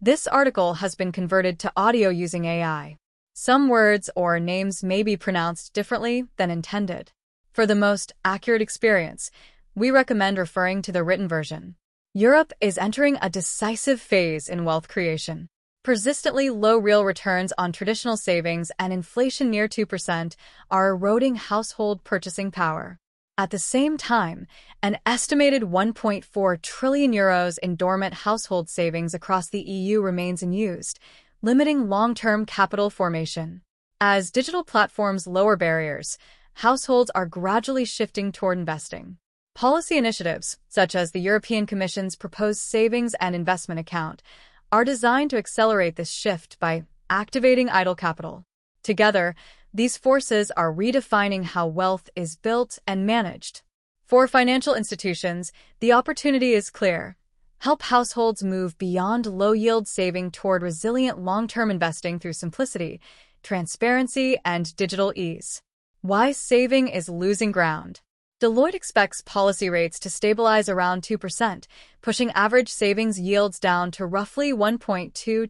This article has been converted to audio using AI. Some words or names may be pronounced differently than intended. For the most accurate experience, we recommend referring to the written version. Europe is entering a decisive phase in wealth creation. Persistently low real returns on traditional savings and inflation near 2% are eroding household purchasing power. At the same time, an estimated 1.4 trillion euros in dormant household savings across the EU remains unused, limiting long-term capital formation. As digital platforms lower barriers, households are gradually shifting toward investing. Policy initiatives, such as the European Commission's proposed Savings and Investment Account, are designed to accelerate this shift by activating idle capital. Together, these forces are redefining how wealth is built and managed. For financial institutions, the opportunity is clear. Help households move beyond low-yield saving toward resilient long-term investing through simplicity, transparency, and digital ease. Why saving is losing ground. Deloitte expects policy rates to stabilize around 2%, pushing average savings yields down to roughly 1.2 to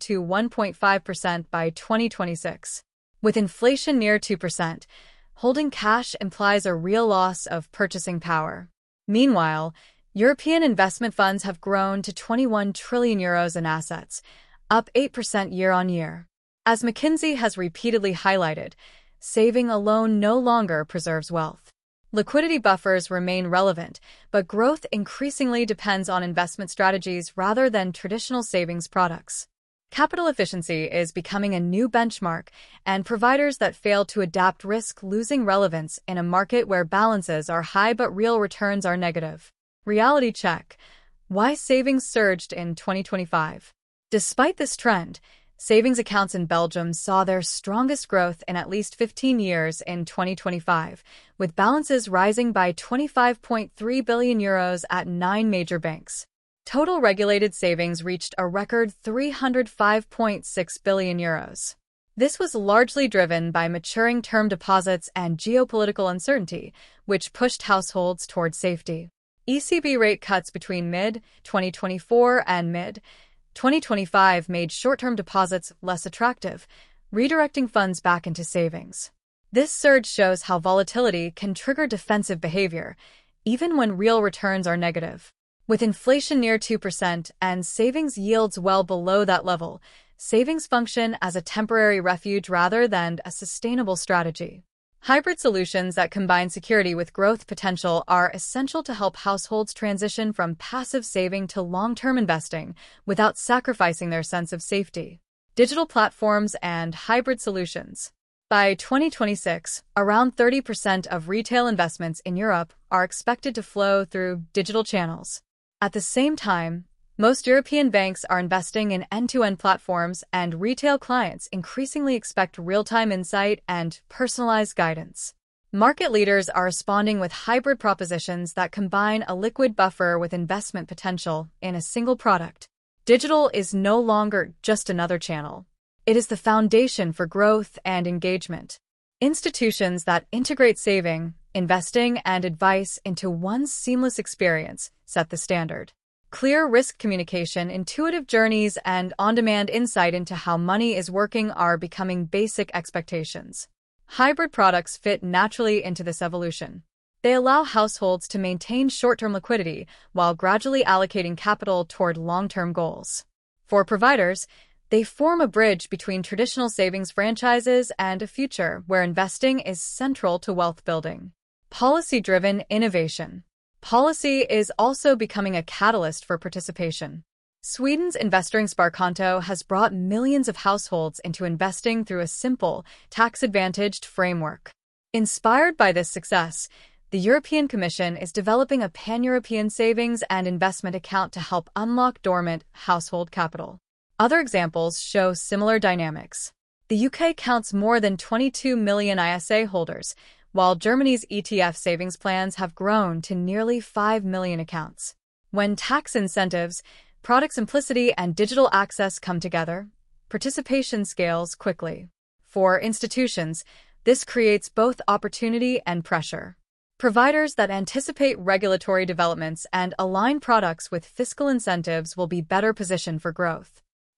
1.5% by 2026. With inflation near 2%, holding cash implies a real loss of purchasing power. Meanwhile, European investment funds have grown to 21 trillion euros in assets, up 8% year-on-year. As McKinsey has repeatedly highlighted, saving alone no longer preserves wealth. Liquidity buffers remain relevant, but growth increasingly depends on investment strategies rather than traditional savings products. Capital efficiency is becoming a new benchmark, and providers that fail to adapt risk losing relevance in a market where balances are high but real returns are negative. Reality check. Why savings surged in 2025? Despite this trend, savings accounts in Belgium saw their strongest growth in at least 15 years in 2025, with balances rising by 25.3 billion euros at 9 major banks. Total regulated savings reached a record 305.6 billion euros. This was largely driven by maturing term deposits and geopolitical uncertainty, which pushed households toward safety. ECB rate cuts between mid-2024 and mid-2025 made short-term deposits less attractive, redirecting funds back into savings. This surge shows how volatility can trigger defensive behavior, even when real returns are negative. With inflation near 2% and savings yields well below that level, savings function as a temporary refuge rather than a sustainable strategy. Hybrid solutions that combine security with growth potential are essential to help households transition from passive saving to long-term investing without sacrificing their sense of safety. Digital platforms and hybrid solutions. By 2026, around 30% of retail investments in Europe are expected to flow through digital channels. At the same time, most European banks are investing in end-to-end platforms, and retail clients increasingly expect real-time insight and personalized guidance. Market leaders are responding with hybrid propositions that combine a liquid buffer with investment potential in a single product. Digital is no longer just another channel. It is the foundation for growth and engagement. Institutions that integrate saving, investing, and advice into one seamless experience set the standard. Clear risk communication, intuitive journeys, and on-demand insight into how money is working are becoming basic expectations. Hybrid products fit naturally into this evolution. They allow households to maintain short-term liquidity while gradually allocating capital toward long-term goals. For providers, they form a bridge between traditional savings franchises and a future where investing is central to wealth building. Policy-driven innovation. Policy is also becoming a catalyst for participation. Sweden's Investeringssparkonto has brought millions of households into investing through a simple, tax-advantaged framework. Inspired by this success, the European Commission is developing a pan-European savings and investment account to help unlock dormant household capital. Other examples show similar dynamics. The UK counts more than 22 million ISA holders, while Germany's ETF savings plans have grown to nearly 5 million accounts. When tax incentives, product simplicity, and digital access come together, participation scales quickly. For institutions, this creates both opportunity and pressure. Providers that anticipate regulatory developments and align products with fiscal incentives will be better positioned for growth.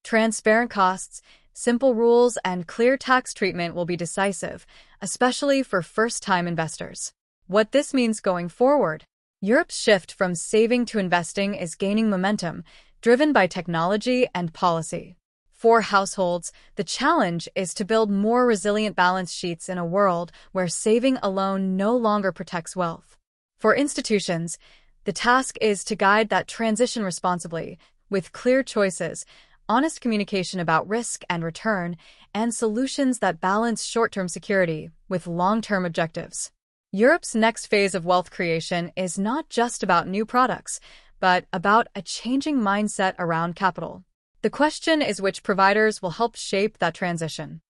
Transparent costs, simple rules, and clear tax treatment will be decisive, especially for first-time investors. What this means going forward: Europe's shift from saving to investing is gaining momentum, driven by technology and policy. For households, the challenge is to build more resilient balance sheets in a world where saving alone no longer protects wealth. For institutions, the task is to guide that transition responsibly, with clear choices, honest communication about risk and return, and solutions that balance short-term security with long-term objectives. Europe's next phase of wealth creation is not just about new products, but about a changing mindset around capital. The question is which providers will help shape that transition.